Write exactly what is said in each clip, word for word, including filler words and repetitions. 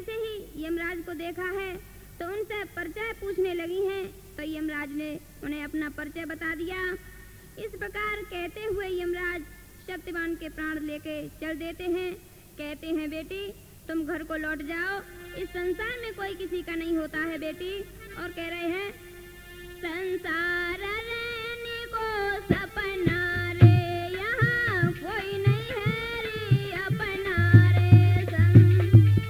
जैसे ही यमराज को देखा है तो उनसे परिचय पूछने लगी हैं। तो यमराज ने उन्हें अपना परिचय बता दिया। इस प्रकार कहते हुए यमराज सत्यवान के प्राण लेके चल देते हैं। कहते हैं बेटी तुम घर को लौट जाओ, इस संसार में कोई किसी का नहीं होता है बेटी। और कह रहे हैं संसार रहने को सपना रे, यहाँ कोई नहीं है रे अपना रे संग।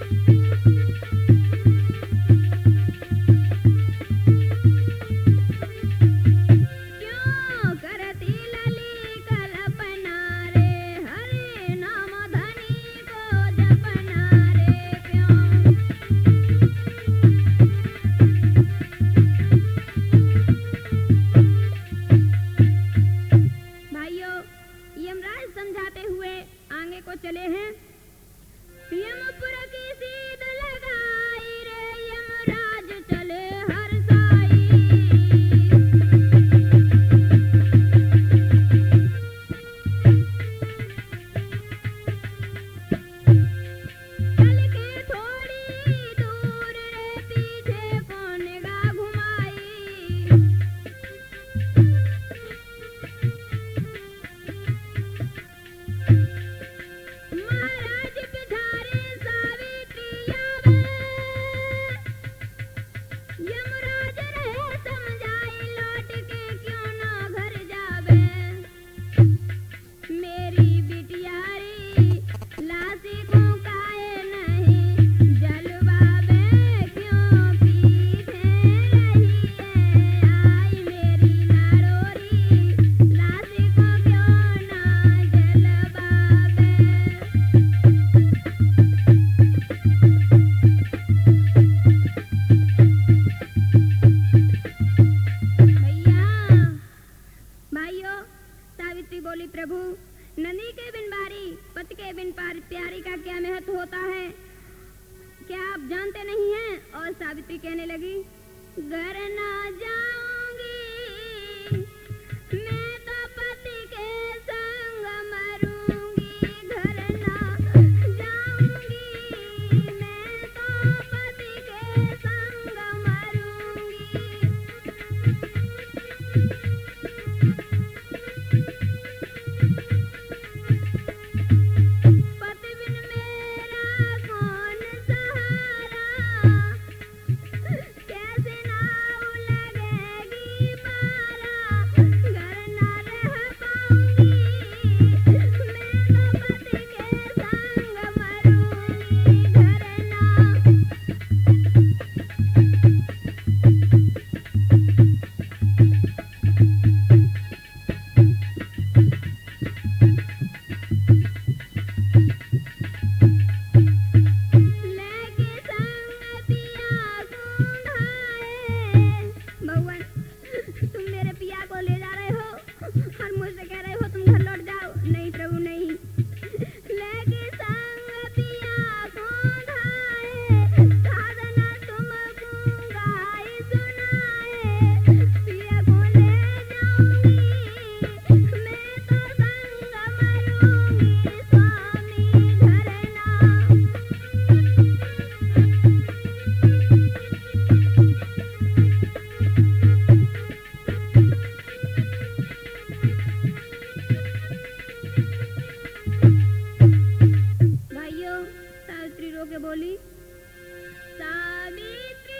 क्यों करती लली कल्पना रे, हरे नाम धनी को जपना रे क्यों। भाइयों यमराज समझाते हुए आगे को चले हैं। यमपुर की सीध लगाई रे, यमराज चले हर साई। चल के थोड़ी दूर रे, पीछे को निगाह घुमाई। महाराज बिधारे सावित्री आवे, यमराज रहे समझाई लौट के क्यों ना घर जावे। मेरी बिटियारी लासी को काहे नहीं जलवावे, क्यों पीछे रही है आई मेरी नारोरी, लासी को क्यों ना जलवावे। भैया भाइयों सावित्री बोली प्रभु नंदी के बिन बारी पति के बिन पार प्यारी का क्या महत्व होता है, क्या आप जानते नहीं हैं। और सावित्री कहने लगी घर ना जाऊंगी मैं तो पति के संग मरूंगी, घर ना जाऊंगी मैं तो पति के संग मरूंगी। पति बिन मेरा कौन सहारा, कैसे नाव लगेगी पारा, घर ना रह पाऊंगी मैं तो पति के संग मरूंगी, घर ना। लेके संग पिया को ढाए, भगवान तुम मेरे पिया को ले जा रहे हो और मुझसे कह रहे हो तुम घर लौट जाओ। नहीं प्रभु नहीं। लेके संग पिया को ढाए, साधना तुमको गाई सुनाए, पिया को ले जाऊंगी मैं तो संग मरूंगी स्वामी, घर ना। भाइयों सावित्री रो के बोली सावित्री